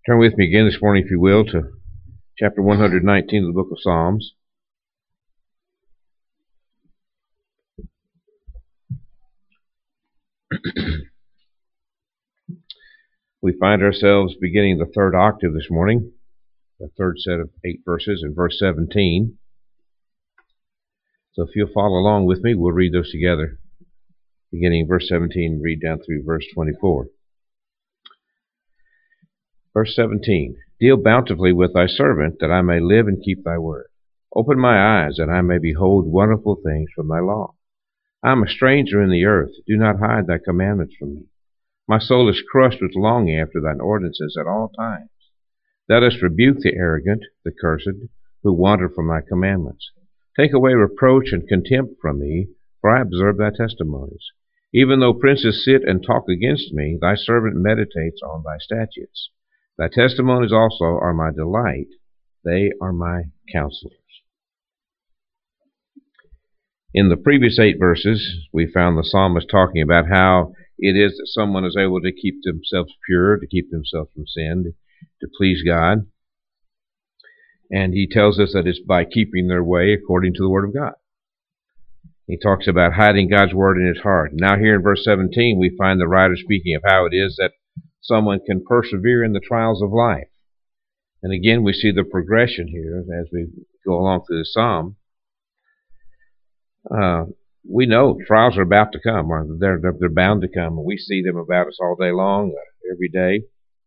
Turn with me again this morning, if you will, to chapter 119 of the book of Psalms. We find ourselves beginning the third octave this morning, the third set of 8 verses in verse 17. So if you'll follow along with me, we'll read those together, beginning verse 17 and read down through verse 24. Verse 17, Deal bountifully with thy servant, that I may live and keep thy word. Open my eyes, that I may behold wonderful things from thy law. I am a stranger in the earth. Do not hide thy commandments from me. My soul is crushed with longing after thine ordinances at all times. Thou dost rebuke the arrogant, the cursed, who wander from thy commandments. Take away reproach and contempt from me, for I observe thy testimonies. Even though princes sit and talk against me, thy servant meditates on thy statutes. Thy testimonies also are my delight. They are my counselors. In the previous 8 verses, we found the psalmist talking about how it is that someone is able to keep themselves pure, to keep themselves from sin, to please God. And he tells us that it's by keeping their way according to the Word of God. He talks about hiding God's Word in his heart. Now here in verse 17, we find the writer speaking of how it is that someone can persevere in the trials of life. And again, we see the progression here as we go along through the psalm. We know trials are about to come. They're bound to come. And we see them about us all day long, every day.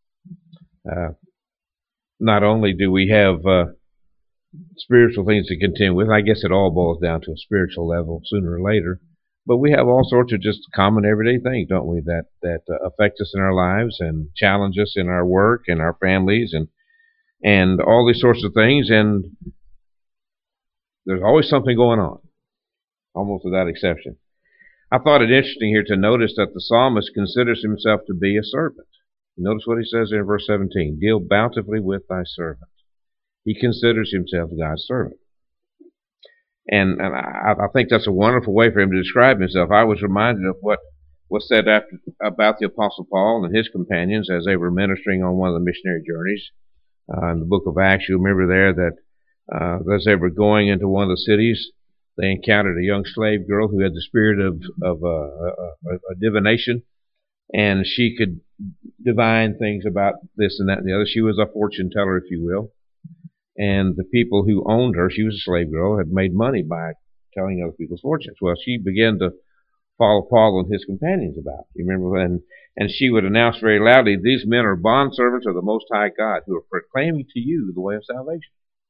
Not only do we have spiritual things to contend with, I guess it all boils down to a spiritual level sooner or later, but we have all sorts of just common everyday things, don't we, that affect us in our lives and challenge us in our work and our families and all these sorts of things, and there's always something going on, almost without exception. I thought it interesting here to notice that the psalmist considers himself to be a servant. Notice what he says in verse 17, Deal bountifully with thy servant. He considers himself God's servant. And I think that's a wonderful way for him to describe himself. I was reminded of what was said about the Apostle Paul and his companions as they were ministering on one of the missionary journeys. In the book of Acts, you remember there that as they were going into one of the cities, they encountered a young slave girl who had the spirit of divination, and she could divine things about this and that and the other. She was a fortune teller, if you will. And the people who owned her, she was a slave girl, had made money by telling other people's fortunes. Well, she began to follow Paul and his companions about. You remember? And she would announce very loudly, These men are bondservants of the Most High God, who are proclaiming to you the way of salvation.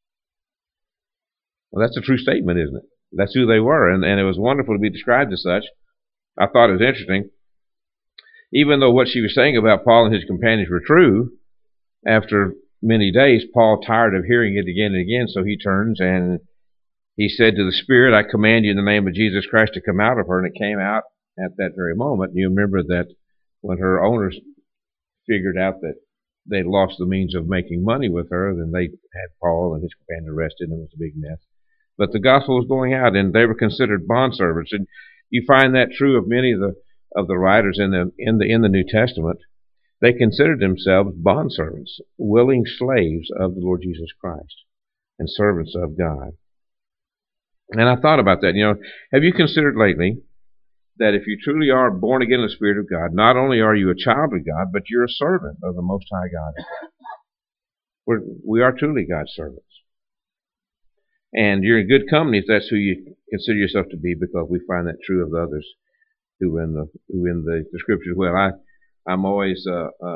Well, that's a true statement, isn't it? That's who they were, and it was wonderful to be described as such. I thought it was interesting. Even though what she was saying about Paul and his companions were true, after many days, Paul tired of hearing it again and again, so he turns and he said to the Spirit, I command you in the name of Jesus Christ to come out of her, and it came out at that very moment. You remember that when her owners figured out that they'd lost the means of making money with her, then they had Paul and his companion arrested, and it was a big mess. But the gospel was going out, and they were considered bondservants. And you find that true of many of the writers in the New Testament. They considered themselves bondservants, willing slaves of the Lord Jesus Christ, and servants of God. And I thought about that. Have you considered lately that if you truly are born again in the Spirit of God, not only are you a child of God, but you're a servant of the Most High God. We are truly God's servants. And you're in good company if that's who you consider yourself to be, because we find that true of the others who in the scriptures. Well, I'm always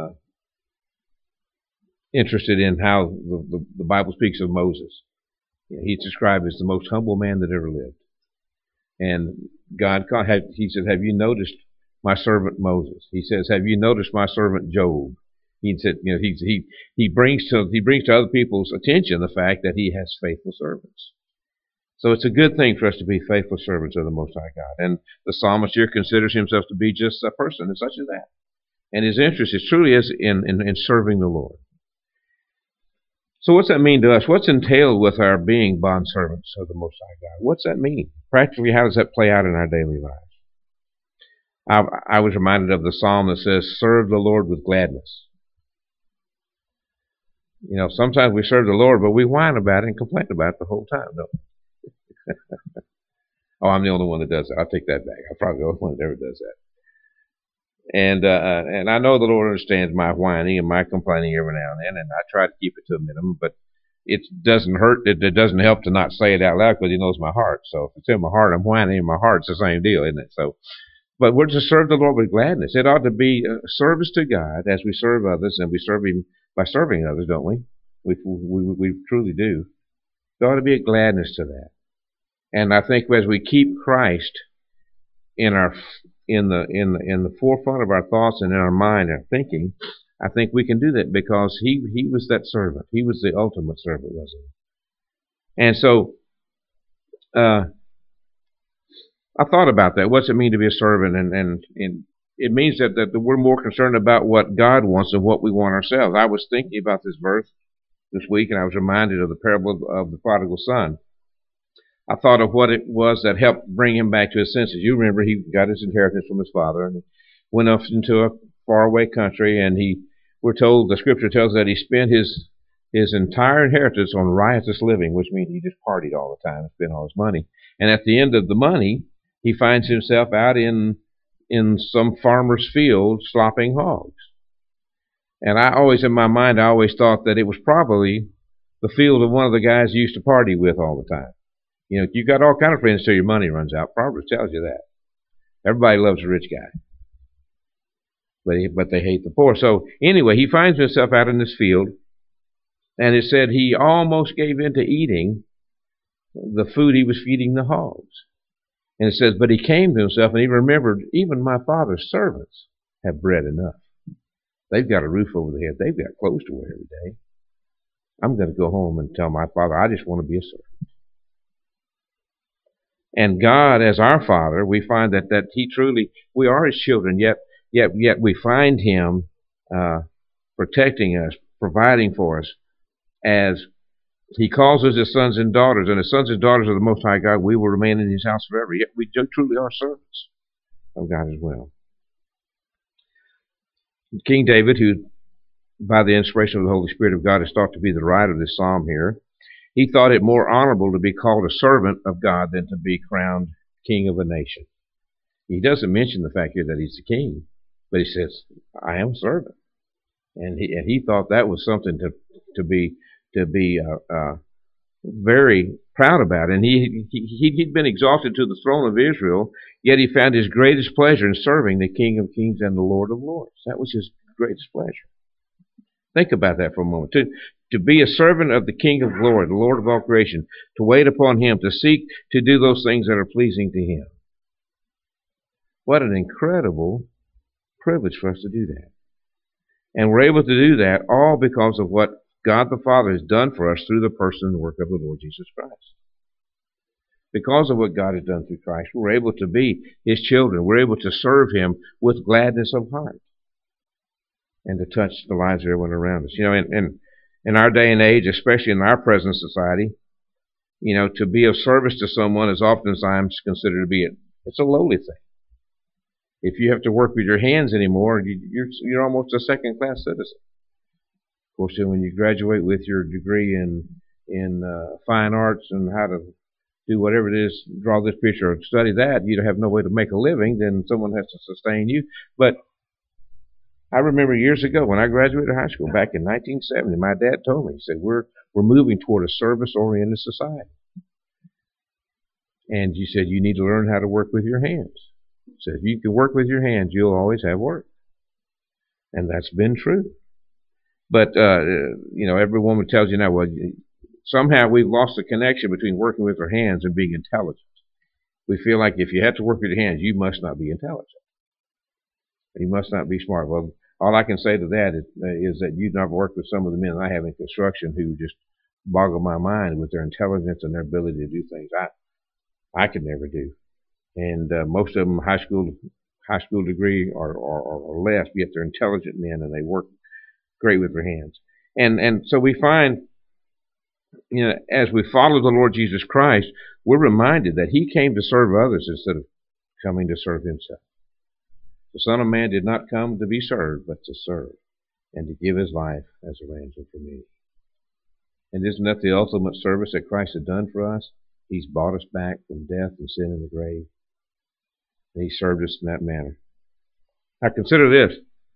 interested in how the Bible speaks of Moses. He's described as the most humble man that ever lived. And God, he said, have you noticed my servant Moses? He says, have you noticed my servant Job? He said, he brings to other people's attention the fact that he has faithful servants. So it's a good thing for us to be faithful servants of the Most High God. And the psalmist here considers himself to be just a person as such as that. And his interest truly is in serving the Lord. So what's that mean to us? What's entailed with our being bondservants of the Most High God? What's that mean? Practically, how does that play out in our daily lives? I was reminded of the psalm that says, Serve the Lord with gladness. Sometimes we serve the Lord, but we whine about it and complain about it the whole time, don't we? Oh, I'm the only one that does that. I'll take that back. I'm probably the only one that ever does that. And I know the Lord understands my whining and my complaining every now and then, and I try to keep it to a minimum, but it doesn't hurt. It doesn't help to not say it out loud because He knows my heart. So if it's in my heart, I'm whining in my heart. It's the same deal, isn't it? So, but we're to serve the Lord with gladness. It ought to be a service to God as we serve others, and we serve Him by serving others, don't we? We truly do. There ought to be a gladness to that. And I think as we keep Christ in the forefront of our thoughts and in our mind and thinking, I think we can do that because he was that servant. He was the ultimate servant, wasn't he? And so I thought about that. What's it mean to be a servant? And it means that we're more concerned about what God wants than what we want ourselves. I was thinking about this verse this week, and I was reminded of the parable of the prodigal son. I thought of what it was that helped bring him back to his senses. You remember he got his inheritance from his father and went off into a faraway country, and we're told, the scripture tells that he spent his entire inheritance on riotous living, which means he just partied all the time and spent all his money. And at the end of the money, he finds himself out in some farmer's field slopping hogs. And I always, in my mind, I always thought that it was probably the field of one of the guys you used to party with all the time. You got all kind of friends till your money runs out. Proverbs tells you that. Everybody loves a rich guy, but they hate the poor. So anyway, he finds himself out in this field, and it said he almost gave in to eating the food he was feeding the hogs. And it says, but he came to himself and he remembered, even my father's servants have bread enough. They've got a roof over their head. They've got clothes to wear every day. I'm going to go home and tell my father, I just want to be a servant. And God, as our Father, we find that He truly, we are His children, yet we find Him protecting us, providing for us, as He calls us His sons and daughters, and as sons and daughters of the Most High God, we will remain in His house forever. Yet we truly are servants of God as well. King David, who by the inspiration of the Holy Spirit of God is thought to be the writer of this psalm here, he thought it more honorable to be called a servant of God than to be crowned king of a nation. He doesn't mention the fact here that he's the king, but he says, I am a servant. And he thought that was something to be very proud about. And he'd been exalted to the throne of Israel, yet he found his greatest pleasure in serving the King of Kings and the Lord of Lords. That was his greatest pleasure. Think about that for a moment. To be a servant of the King of Glory, the Lord of all creation, to wait upon Him, to seek to do those things that are pleasing to Him. What an incredible privilege for us to do that. And we're able to do that all because of what God the Father has done for us through the person and work of the Lord Jesus Christ. Because of what God has done through Christ, we're able to be His children. We're able to serve Him with gladness of heart and to touch the lives of everyone around us. In our day and age, especially in our present society, to be of service to someone is oftentimes considered to be it's a lowly thing. If you have to work with your hands anymore, you're almost a second-class citizen. Of course, when you graduate with your degree in fine arts and how to do whatever it is, draw this picture or study that, you have no way to make a living, then someone has to sustain you. But I remember years ago when I graduated high school back in 1970, my dad told me, he said, we're moving toward a service-oriented society. And he said, you need to learn how to work with your hands. He said, if you can work with your hands, you'll always have work. And that's been true. But, every woman tells you now, well, somehow we've lost the connection between working with our hands and being intelligent. We feel like if you have to work with your hands, you must not be intelligent. You must not be smart. Well, all I can say to that is that you've never worked with some of the men I have in construction who just boggle my mind with their intelligence and their ability to do things I could never do. And most of them high school degree or less, yet they're intelligent men and they work great with their hands. And so we find, as we follow the Lord Jesus Christ, we're reminded that He came to serve others instead of coming to serve Himself. The Son of Man did not come to be served, but to serve, and to give His life as a ransom for me. And isn't that the ultimate service that Christ has done for us? He's bought us back from death and sin in the grave. And He served us in that manner. Now consider this.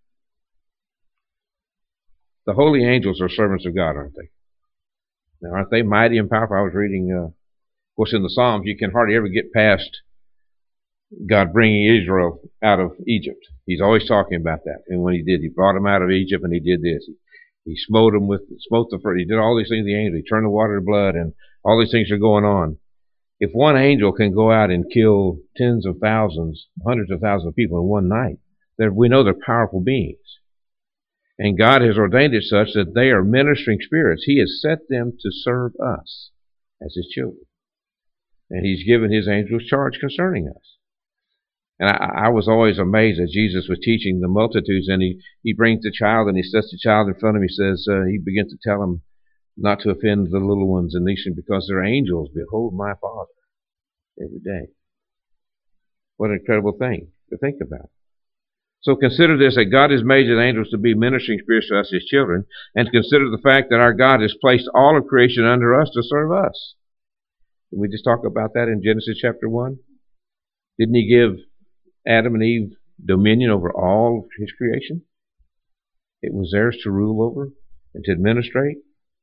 The holy angels are servants of God, aren't they? Now, aren't they mighty and powerful? I was reading, of course, in the Psalms, you can hardly ever get past God bringing Israel out of Egypt. He's always talking about that. And when He did, He brought them out of Egypt, and He did this. He smote them He did all these things. The angel, He turned the water to blood, and all these things are going on. If one angel can go out and kill tens of thousands, hundreds of thousands of people in one night, we know they're powerful beings. And God has ordained it such that they are ministering spirits. He has set them to serve us as His children. And He's given His angels charge concerning us. And I was always amazed as Jesus was teaching the multitudes, and he brings the child and He sets the child in front of Him. He says, He begins to tell them not to offend the little ones in these things because they're angels. Behold my Father every day. What an incredible thing to think about. So consider this, that God has made His angels to be ministering spirits to us, His children, and consider the fact that our God has placed all of creation under us to serve us. Did we just talk about that in Genesis chapter 1? Didn't He give Adam and Eve dominion over all of His creation? It was theirs to rule over and to administrate.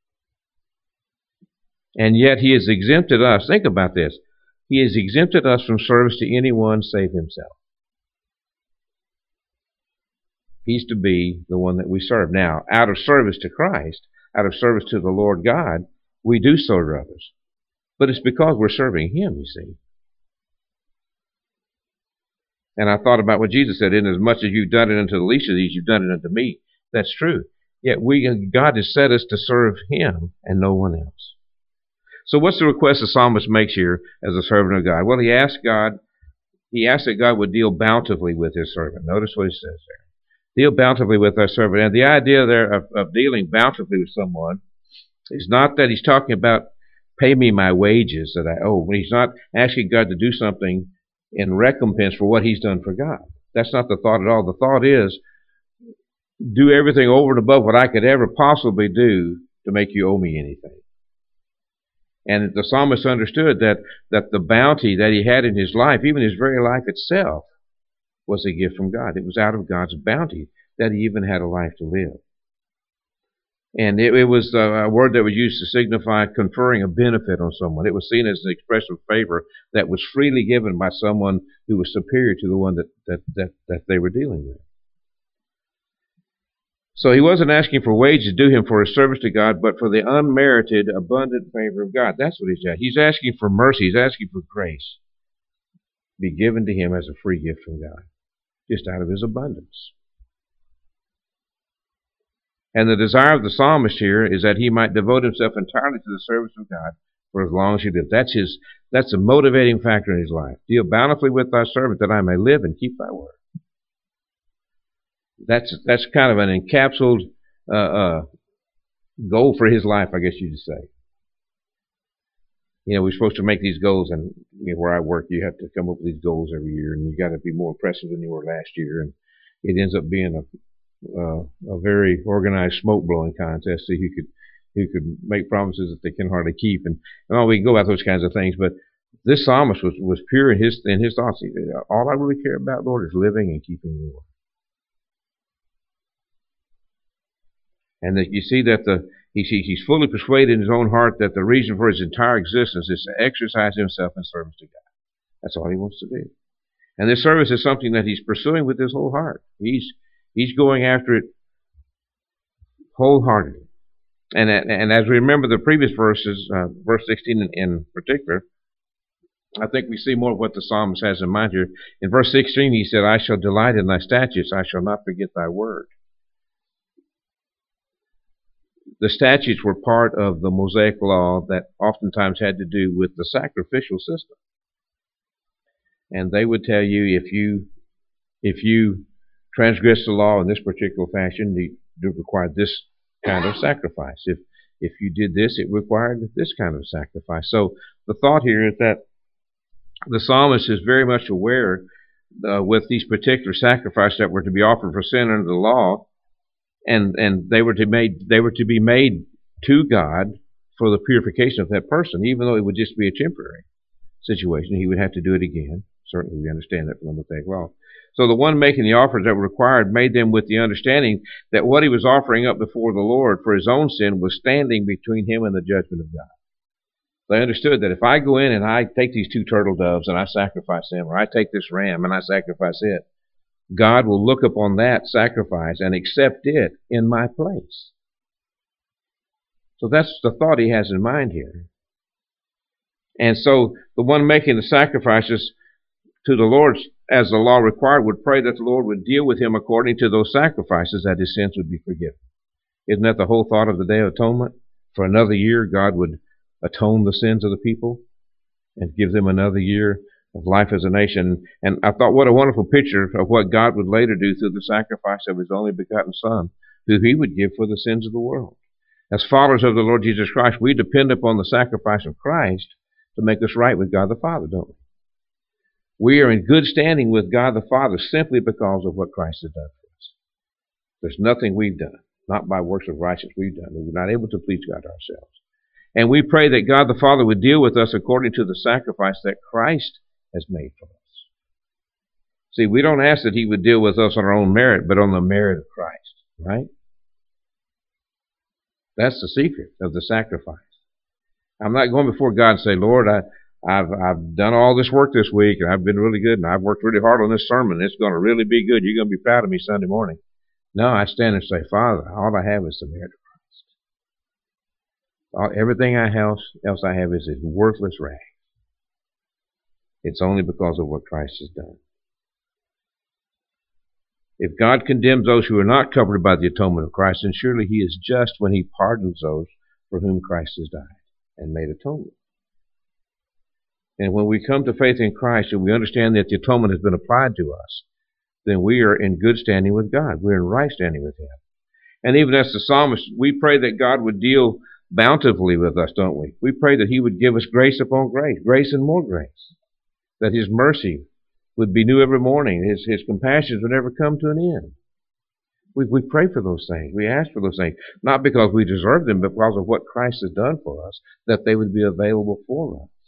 And yet He has exempted us. Think about this. He has exempted us from service to anyone save Himself. He's to be the one that we serve. Now, out of service to Christ, out of service to the Lord God, we do serve others. But it's because we're serving Him, you see. And I thought about what Jesus said, inasmuch as you've done it unto the least of these, you've done it unto me. That's true. Yet God has set us to serve Him and no one else. So what's the request the psalmist makes here as a servant of God? Well, he asked that God would deal bountifully with His servant. Notice what he says there. Deal bountifully with our servant. And the idea there of dealing bountifully with someone is not that he's talking about pay me my wages that I owe. He's not asking God to do something in recompense for what He's done for God. That's not the thought at all. The thought is do everything over and above what I could ever possibly do to make you owe me anything. And the psalmist understood that the bounty that he had in his life, even his very life itself, was a gift from God. It was out of God's bounty that he even had a life to live. And it was a word that was used to signify conferring a benefit on someone. It was seen as an expression of favor that was freely given by someone who was superior to the one that they were dealing with. So he wasn't asking for wages due him for his service to God, but for the unmerited, abundant favor of God. That's what he's asking. He's asking for mercy. He's asking for grace to be given to him as a free gift from God, just out of His abundance. And the desire of the psalmist here is that he might devote himself entirely to the service of God for as long as he lives. That's a motivating factor in his life. Deal bountifully with thy servant that I may live and keep thy word. That's kind of an encapsulated goal for his life, I guess you could say. You know, we're supposed to make these goals, and where I work, you have to come up with these goals every year, and you got to be more impressive than you were last year. And it ends up being a very organized smoke blowing contest. So who could make promises that they can hardly keep, and we can go about those kinds of things. But this psalmist was pure in his thoughts. All I really care about, Lord, is living and keeping your word. And that you see that he's fully persuaded in his own heart that the reason for his entire existence is to exercise himself in service to God. That's all he wants to do. And this service is something that he's pursuing with his whole heart. He's going after it wholeheartedly. And as we remember the previous verses, verse 16 in particular, I think we see more of what the psalmist has in mind here. In verse 16, he said, I shall delight in thy statutes, I shall not forget thy word. The statutes were part of the Mosaic law that oftentimes had to do with the sacrificial system. And they would tell you if you transgress the law in this particular fashion, you required this kind of sacrifice. If you did this, it required this kind of sacrifice. So the thought here is that the psalmist is very much aware with these particular sacrifices that were to be offered for sin under the law, and they were to be made to God for the purification of that person, even though it would just be a temporary situation. He would have to do it again. Certainly we understand that from the Mosaic law. So the one making the offers that were required made them with the understanding that what he was offering up before the Lord for his own sin was standing between him and the judgment of God. They understood that if I go in and I take these 2 turtle doves and I sacrifice them, or I take this ram and I sacrifice it, God will look upon that sacrifice and accept it in my place. So that's the thought he has in mind here. And so the one making the sacrifices to the Lord as the law required would pray that the Lord would deal with him according to those sacrifices, that his sins would be forgiven. Isn't that the whole thought of the Day of Atonement? For another year, God would atone the sins of the people and give them another year of life as a nation. And I thought, what a wonderful picture of what God would later do through the sacrifice of his only begotten Son, who he would give for the sins of the world. As followers of the Lord Jesus Christ, we depend upon the sacrifice of Christ to make us right with God the Father, don't we? We are in good standing with God the Father simply because of what Christ has done for us. There's nothing we've done, not by works of righteousness we've done. We're not able to please God ourselves. And we pray that God the Father would deal with us according to the sacrifice that Christ has made for us. See, we don't ask that he would deal with us on our own merit, but on the merit of Christ, right? That's the secret of the sacrifice. I'm not going before God and say, Lord, I've done all this work this week, and I've been really good, and I've worked really hard on this sermon. It's going to really be good. You're going to be proud of me Sunday morning. No, I stand and say, Father, all I have is the merit of Christ. Everything else I have is a worthless rag. It's only because of what Christ has done. If God condemns those who are not covered by the atonement of Christ, then surely he is just when he pardons those for whom Christ has died and made atonement. And when we come to faith in Christ and we understand that the atonement has been applied to us, then we are in good standing with God. We're in right standing with him. And even as the psalmist, we pray that God would deal bountifully with us, don't we? We pray that he would give us grace upon grace, grace and more grace, that his mercy would be new every morning, his compassions would never come to an end. We pray for those things. We ask for those things, not because we deserve them, but because of what Christ has done for us, that they would be available for us.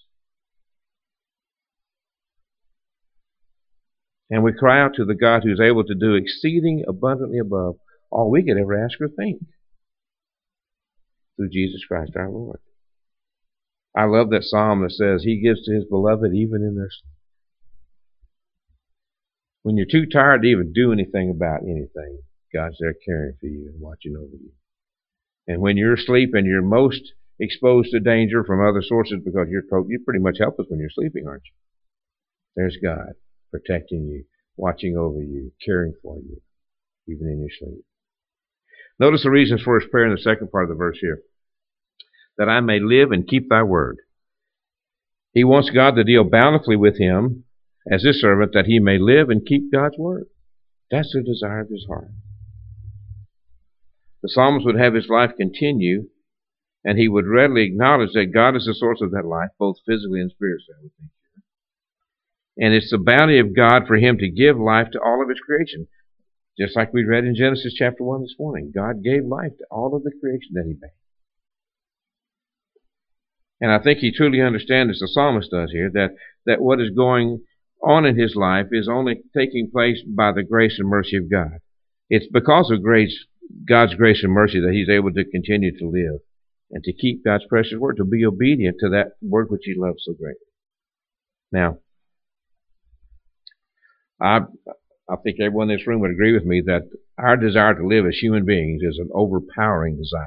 And we cry out to the God who's able to do exceeding abundantly above all we could ever ask or think, through Jesus Christ our Lord. I love that psalm that says, he gives to his beloved even in their sleep. When you're too tired to even do anything about anything, God's there caring for you and watching over you. And when you're asleep and you're most exposed to danger from other sources, because you're pretty much helpless when you're sleeping, aren't you? There's God protecting you, watching over you, caring for you, even in your sleep. Notice the reasons for his prayer in the second part of the verse here. That I may live and keep thy word. He wants God to deal bountifully with him as his servant, that he may live and keep God's word. That's the desire of his heart. The psalmist would have his life continue, and he would readily acknowledge that God is the source of that life, both physically and spiritually, I would think. And it's the bounty of God for him to give life to all of his creation. Just like we read in Genesis chapter 1 this morning. God gave life to all of the creation that he made. And I think he truly understands, as the psalmist does here, that what is going on in his life is only taking place by the grace and mercy of God. It's because of God's grace and mercy that he's able to continue to live and to keep God's precious word, to be obedient to that word which he loves so greatly. Now, I think everyone in this room would agree with me that our desire to live as human beings is an overpowering desire.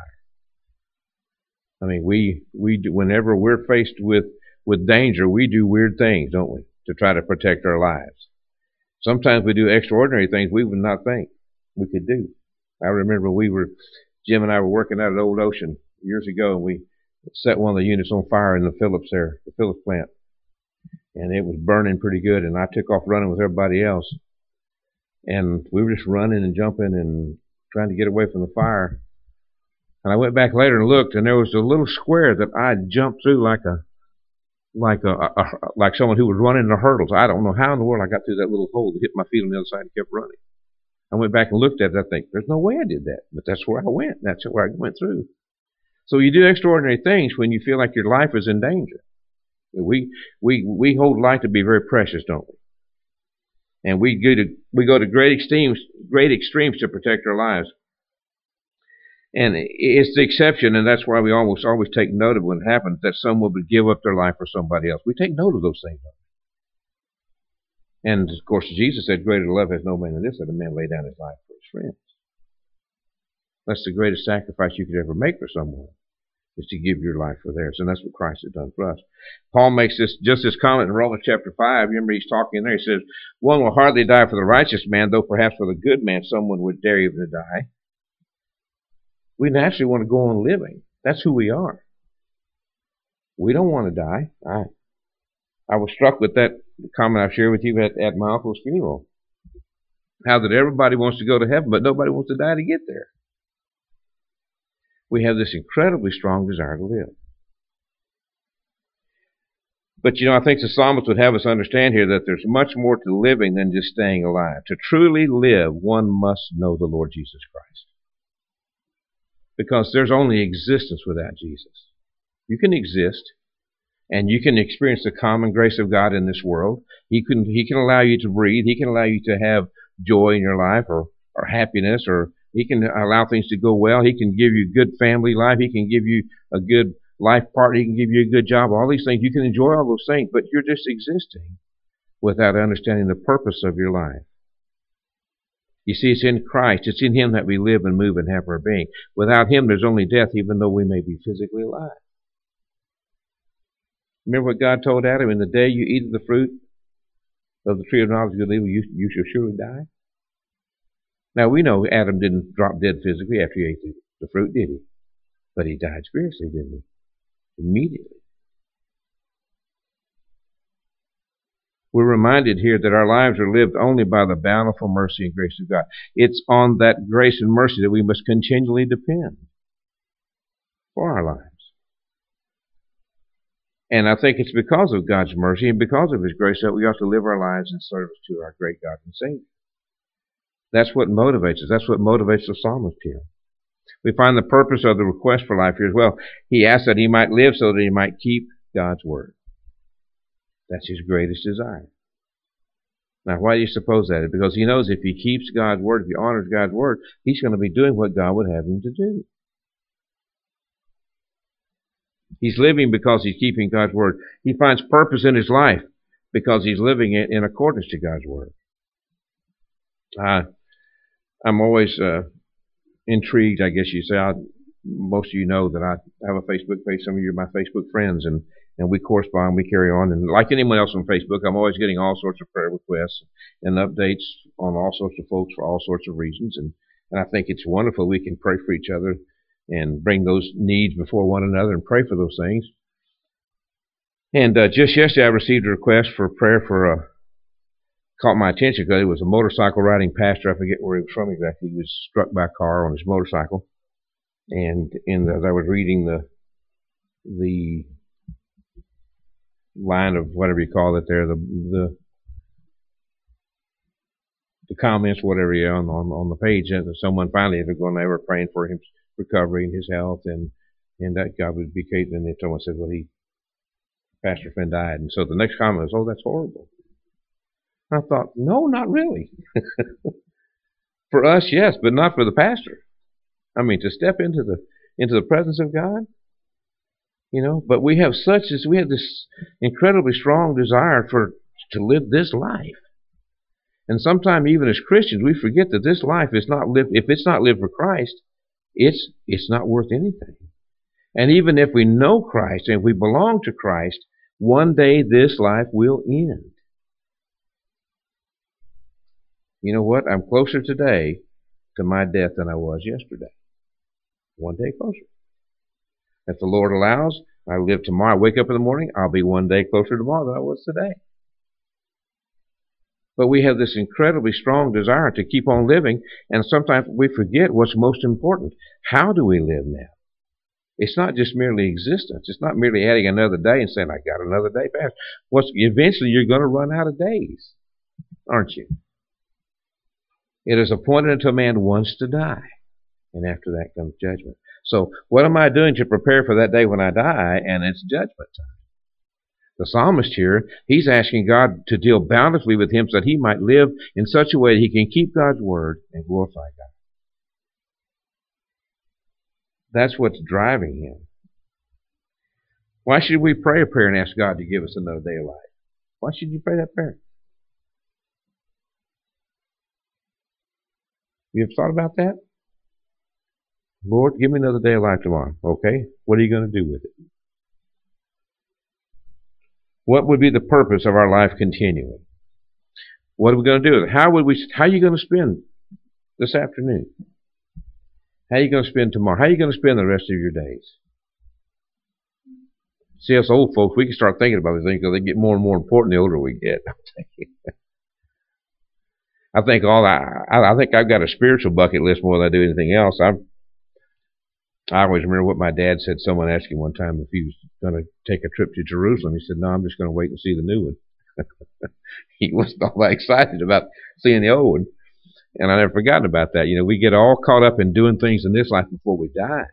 I mean, we do, whenever we're faced with danger, we do weird things, don't we, to try to protect our lives. Sometimes we do extraordinary things we would not think we could do. I remember Jim and I were working out at Old Ocean years ago, and we set one of the units on fire in the Phillips plant. And it was burning pretty good, and I took off running with everybody else. And we were just running and jumping and trying to get away from the fire. And I went back later and looked, and there was a little square that I jumped through like someone who was running the hurdles. I don't know how in the world I got through that little hole to hit my feet on the other side and kept running. I went back and looked at it. I think, there's no way I did that. But that's where I went. That's where I went through. So you do extraordinary things when you feel like your life is in danger. We hold life to be very precious, don't we? And we go to great extremes to protect our lives. And it's the exception, and that's why we always take note of when it happens, that someone would give up their life for somebody else. We take note of those things. And, of course, Jesus said, greater love has no man than this, that a man lay down his life for his friends. That's the greatest sacrifice you could ever make for someone, is to give your life for theirs. And that's what Christ has done for us. Paul makes this comment in Romans chapter 5. Remember, he's talking there. He says, one will hardly die for the righteous man, though perhaps for the good man someone would dare even to die. We naturally want to go on living. That's who we are. We don't want to die. I was struck with that comment I've shared with you at my uncle's funeral. How that everybody wants to go to heaven, but nobody wants to die to get there. We have this incredibly strong desire to live. But, I think the psalmist would have us understand here that there's much more to living than just staying alive. To truly live, one must know the Lord Jesus Christ. Because there's only existence without Jesus. You can exist, and you can experience the common grace of God in this world. He can allow you to breathe. He can allow you to have joy in your life, or happiness, or He can allow things to go well. He can give you good family life. He can give you a good life partner. He can give you a good job. All these things. You can enjoy all those things, but you're just existing without understanding the purpose of your life. You see, it's in Christ. It's in Him that we live and move and have our being. Without Him, there's only death, even though we may be physically alive. Remember what God told Adam? In the day you eat of the fruit of the tree of knowledge of good and evil, you shall surely die. Now, we know Adam didn't drop dead physically after he ate the fruit, did he? But he died spiritually, didn't he? Immediately. We're reminded here that our lives are lived only by the bountiful mercy and grace of God. It's on that grace and mercy that we must continually depend for our lives. And I think it's because of God's mercy and because of His grace that we ought to live our lives in service to our great God and Savior. That's what motivates us. That's what motivates the psalmist here. We find the purpose of the request for life here as well. He asked that he might live so that he might keep God's word. That's his greatest desire. Now, why do you suppose that? Because he knows if he keeps God's word, if he honors God's word, he's going to be doing what God would have him to do. He's living because he's keeping God's word. He finds purpose in his life because he's living it in accordance to God's word. I'm always intrigued, I guess you say. Most of you know that I have a Facebook page. Some of you are my Facebook friends, and we correspond, we carry on. And like anyone else on Facebook, I'm always getting all sorts of prayer requests and updates on all sorts of folks for all sorts of reasons. And I think it's wonderful we can pray for each other and bring those needs before one another and pray for those things. And just yesterday I received a request for prayer for caught my attention because it was a motorcycle riding pastor. I forget where he was from exactly. He was struck by a car on his motorcycle. And as I was reading the line of whatever you call it there, the comments, whatever on the page, that someone finally had gone over praying for his recovery and his health, and that God would be capable. And then someone said, well, pastor friend died. And so the next comment was, oh, that's horrible. I thought, no, not really. For us, yes, but not for the pastor. I mean, to step into the presence of God, but we have this incredibly strong desire to live this life. And sometimes even as Christians, we forget that this life is not lived. If it's not lived for Christ, it's not worth anything. And even if we know Christ and if we belong to Christ, one day this life will end. You know what? I'm closer today to my death than I was yesterday. One day closer. If the Lord allows, I live tomorrow. I wake up in the morning, I'll be one day closer tomorrow than I was today. But we have this incredibly strong desire to keep on living, and sometimes we forget what's most important. How do we live now? It's not just merely existence. It's not merely adding another day and saying, I got another day passed. Eventually you're going to run out of days, aren't you? It is appointed unto a man once to die, And after that comes judgment. So what am I doing to prepare for that day when I die? And it's judgment time. The psalmist here, he's asking God to deal bountifully with him so that he might live in such a way that he can keep God's word and glorify God. That's what's driving him. Why should we pray a prayer and ask God to give us another day of life? Why should you pray that prayer? You ever thought about that? Lord, give me another day of life tomorrow. Okay, what are you going to do with it? What would be the purpose of our life continuing? What are we going to do with it? How are you going to spend this afternoon? How are you going to spend tomorrow? How are you going to spend the rest of your days? See, us old folks, we can start thinking about these things because they get more and more important the older we get. I think I've got a spiritual bucket list more than I do anything else. I always remember what my dad said. Someone asked him one time if he was going to take a trip to Jerusalem. He said, "No, I'm just going to wait and see the new one." He wasn't all that excited about seeing the old one. And I never forgotten about that. You know, we get all caught up in doing things in this life before we die.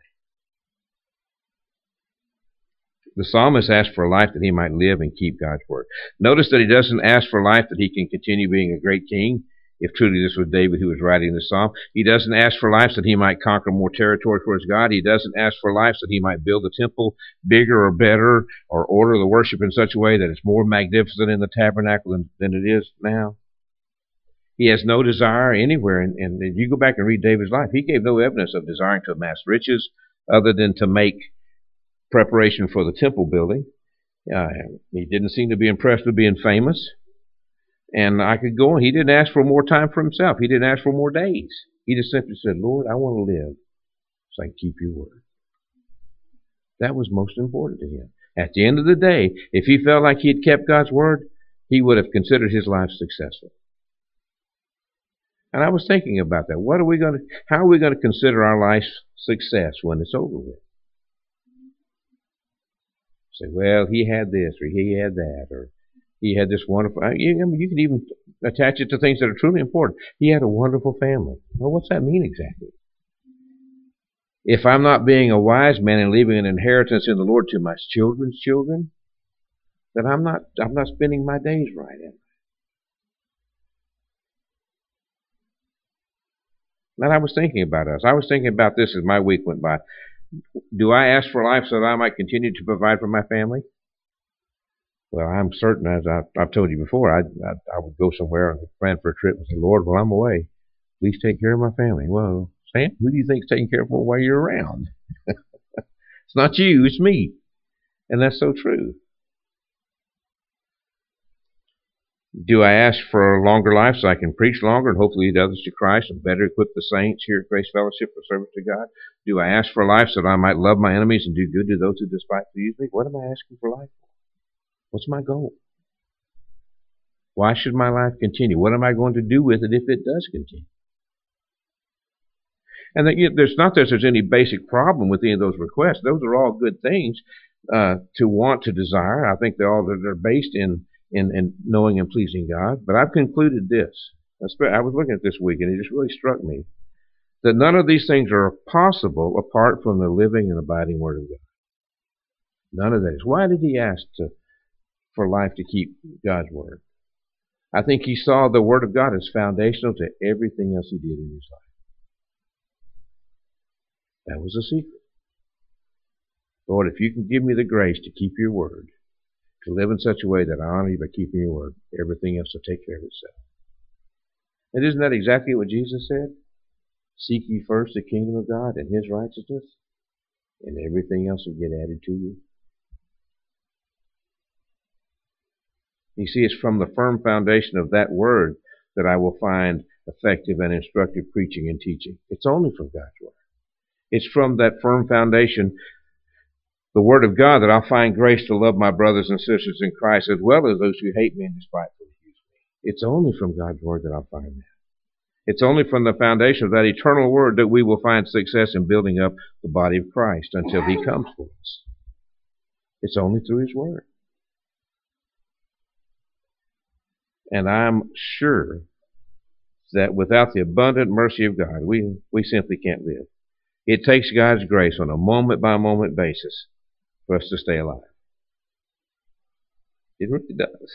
The psalmist asked for a life that he might live and keep God's word. Notice that he doesn't ask for a life that he can continue being a great king. If truly this was David who was writing the psalm. He doesn't ask for life that he might conquer more territory for his God. He doesn't ask for life that he might build the temple bigger or better or order the worship in such a way that it's more magnificent in the tabernacle than it is now. He has no desire anywhere. And if you go back and read David's life, he gave no evidence of desiring to amass riches other than to make preparation for the temple building. He didn't seem to be impressed with being famous. And I could go on. He didn't ask for more time for himself. He didn't ask for more days. He just simply said, "Lord, I want to live so I can keep your word." That was most important to him. At the end of the day, if he felt like he had kept God's word, he would have considered his life successful. And I was thinking about that. How are we going to consider our life's success when it's over with? Say, well, he had this, or he had that, or he had this wonderful. You can even attach it to things that are truly important. He had a wonderful family. Well, what's that mean exactly? If I'm not being a wise man and leaving an inheritance in the Lord to my children's children, then I'm not spending my days right. And I was thinking about us. I was thinking about this as my week went by. Do I ask for life so that I might continue to provide for my family? Well, I'm certain, as I've told you before, I would go somewhere and plan for a trip and say, "Lord, while I'm away, please take care of my family." Well, Sam, who do you think is taking care of them while you're around? It's not you, it's me. And that's so true. Do I ask for a longer life so I can preach longer and hopefully lead others to Christ and better equip the saints here at Grace Fellowship for service to God? Do I ask for life so that I might love my enemies and do good to those who despitefully use me? What am I asking for life for? What's my goal? Why should my life continue? What am I going to do with it if it does continue? And there's not that there's any basic problem with any of those requests. Those are all good things to want, to desire. I think they're based in knowing and pleasing God. But I've concluded this. I was looking at this week, and it just really struck me that none of these things are possible apart from the living and abiding Word of God. None of that is. Why did he ask for life to keep God's Word? I think he saw the Word of God as foundational to everything else he did in his life. That was the secret. Lord, if you can give me the grace to keep your word, to live in such a way that I honor you by keeping your word, everything else will take care of itself. And isn't that exactly what Jesus said? Seek ye first the kingdom of God and his righteousness, and everything else will get added to you. You see, it's from the firm foundation of that word that I will find effective and instructive preaching and teaching. It's only from God's word. It's from that firm foundation, the Word of God, that I'll find grace to love my brothers and sisters in Christ as well as those who hate me and despitefully use me. It's only from God's Word that I'll find that. It's only from the foundation of that eternal Word that we will find success in building up the body of Christ until he comes for us. It's only through his Word. And I'm sure that without the abundant mercy of God, we simply can't live. It takes God's grace on a moment-by-moment basis for us to stay alive. It really does.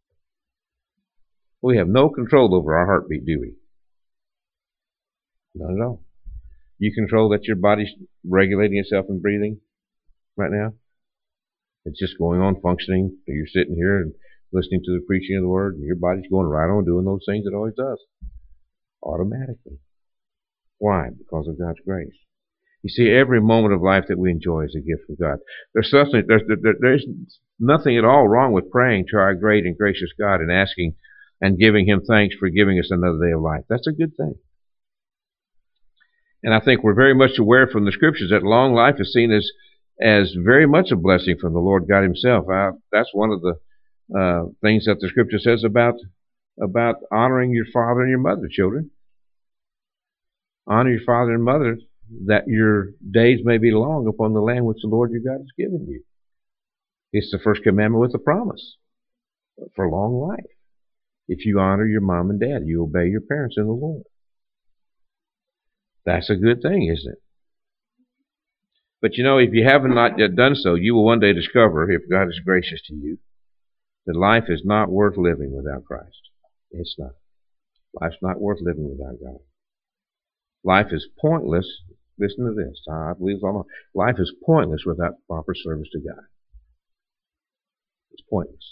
We have no control over our heartbeat, do we? Not at all. You control that your body's regulating itself and breathing right now? It's just going on functioning. You're sitting here and listening to the preaching of the Word, and your body's going right on doing those things it always does. Automatically. Why? Because of God's grace. You see, every moment of life that we enjoy is a gift from God. There's nothing at all wrong with praying to our great and gracious God and asking and giving Him thanks for giving us another day of life. That's a good thing. And I think we're very much aware from the Scriptures that long life is seen as very much a blessing from the Lord God Himself. That's one of the things that the Scripture says about honoring your father and your mother, children. Honor your father and mother, that your days may be long upon the land which the Lord your God has given you. It's the first commandment with a promise for long life. If you honor your mom and dad, you obey your parents in the Lord. That's a good thing, isn't it? But you know, if you haven't not yet done so, you will one day discover, if God is gracious to you, that life is not worth living without Christ. It's not. Life's not worth living without God. Life is pointless. Listen to this. I believe it's all. Life is pointless without proper service to God. It's pointless.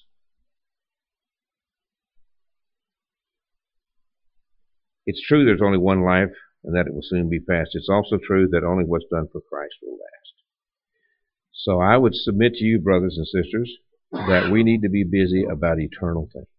It's true there's only one life and that it will soon be past. It's also true that only what's done for Christ will last. So I would submit to you, brothers and sisters, that we need to be busy about eternal things.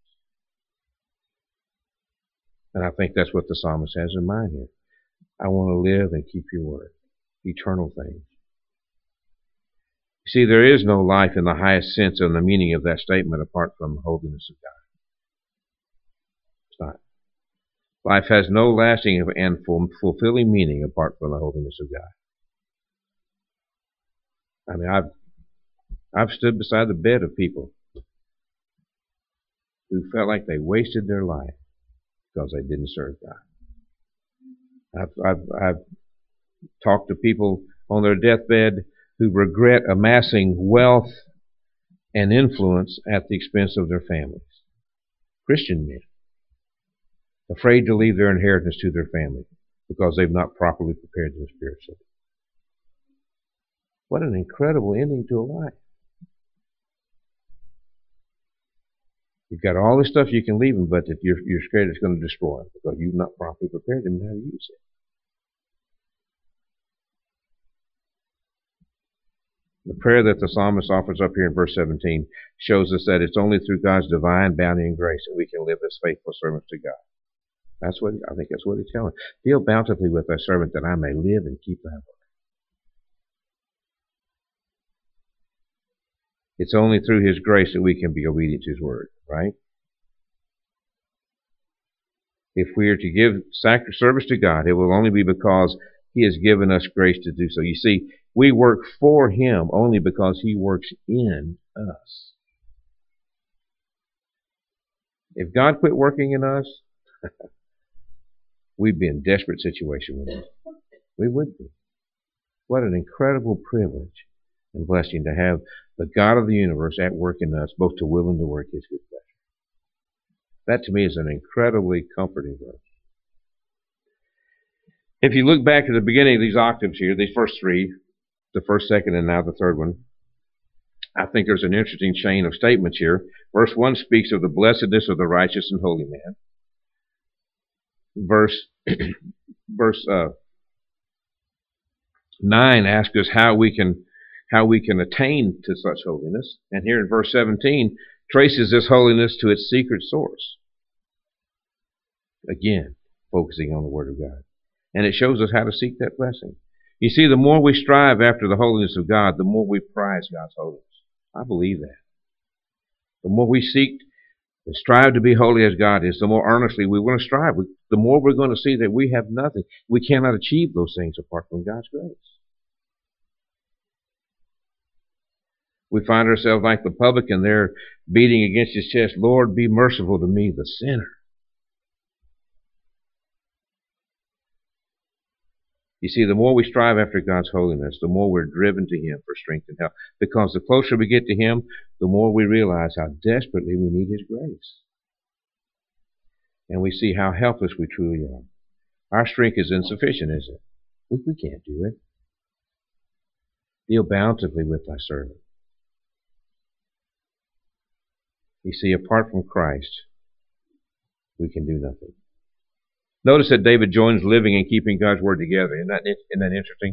And I think that's what the psalmist has in mind here. I want to live and keep your word. Eternal things. You see, there is no life in the highest sense and the meaning of that statement apart from the holiness of God. It's not. Life has no lasting and fulfilling meaning apart from the holiness of God. I mean, I've stood beside the bed of people who felt like they wasted their life because they didn't serve God. I've talked to people on their deathbed who regret amassing wealth and influence at the expense of their families. Christian men, afraid to leave their inheritance to their family because they've not properly prepared them spiritually. What an incredible ending to a life. You've got all this stuff you can leave them, but that you're scared it's going to destroy them because you've not properly prepared them how to use it. The prayer that the psalmist offers up here in verse 17 shows us that it's only through God's divine bounty and grace that we can live as faithful servants to God. I think that's what he's telling. Deal bountifully with thy servant that I may live and keep thy word. It's only through His grace that we can be obedient to His word, right? If we are to give service to God, it will only be because He has given us grace to do so. You see, we work for Him only because He works in us. If God quit working in us, we'd be in a desperate situation with Him. We would be. What an incredible privilege and blessing to have the God of the universe at work in us, both to will and to work His good pleasure. That to me is an incredibly comforting verse. If you look back at the beginning of these octaves here, these first three, the first, second, and now the third one, I think there's an interesting chain of statements here. Verse 1 speaks of the blessedness of the righteous and holy man. Verse 9 asks us how we can attain to such holiness. And here in verse 17 traces this holiness to its secret source. Again, focusing on the Word of God. And it shows us how to seek that blessing. You see, the more we strive after the holiness of God, the more we prize God's holiness. I believe that. The more we seek and strive to be holy as God is, the more earnestly we want to strive. The more we're going to see that we have nothing. We cannot achieve those things apart from God's grace. We find ourselves like the publican there beating against his chest, Lord, be merciful to me, the sinner. You see, the more we strive after God's holiness, the more we're driven to Him for strength and help. Because the closer we get to Him, the more we realize how desperately we need His grace. And we see how helpless we truly are. Our strength is insufficient, isn't it? We can't do it. Deal bountifully with thy servant. You see, apart from Christ, we can do nothing. Notice that David joins living and keeping God's word together. Isn't that interesting?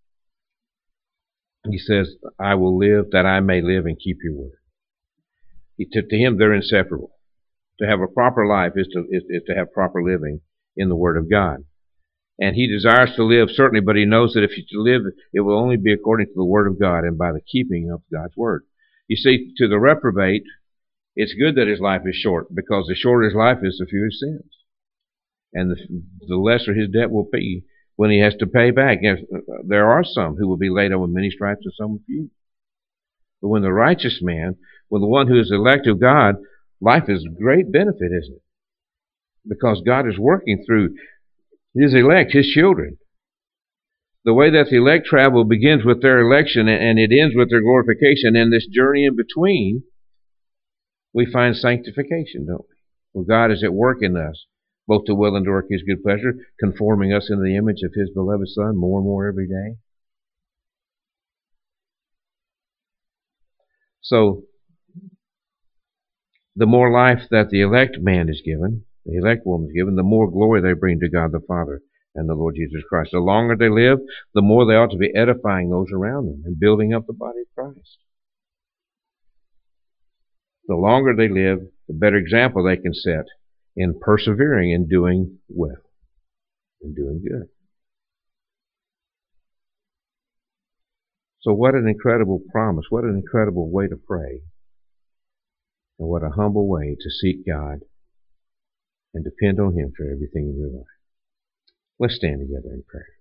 He says, I will live that I may live and keep your word. To him, they're inseparable. To have a proper life is to have proper living in the word of God. And he desires to live, certainly, but he knows that if he to live, it will only be according to the word of God and by the keeping of God's word. You see, to the reprobate, it's good that his life is short, because the shorter his life is, the fewer his sins. And the lesser his debt will be when he has to pay back. There are some who will be laid on with many stripes and some with few. But when the righteous man, when the one who is elect of God, life is great benefit, isn't it? Because God is working through His elect, His children. The way that the elect travel begins with their election and it ends with their glorification. And this journey in between, we find sanctification, don't we? Well, God is at work in us, both to will and to work His good pleasure, conforming us into the image of His beloved Son more and more every day. So, the more life that the elect man is given, the elect woman is given, the more glory they bring to God the Father and the Lord Jesus Christ. The longer they live, the more they ought to be edifying those around them and building up the body of Christ. The longer they live, the better example they can set in persevering and doing well and doing good. So what an incredible promise, what an incredible way to pray, and what a humble way to seek God and depend on Him for everything in your life. Let's stand together in prayer.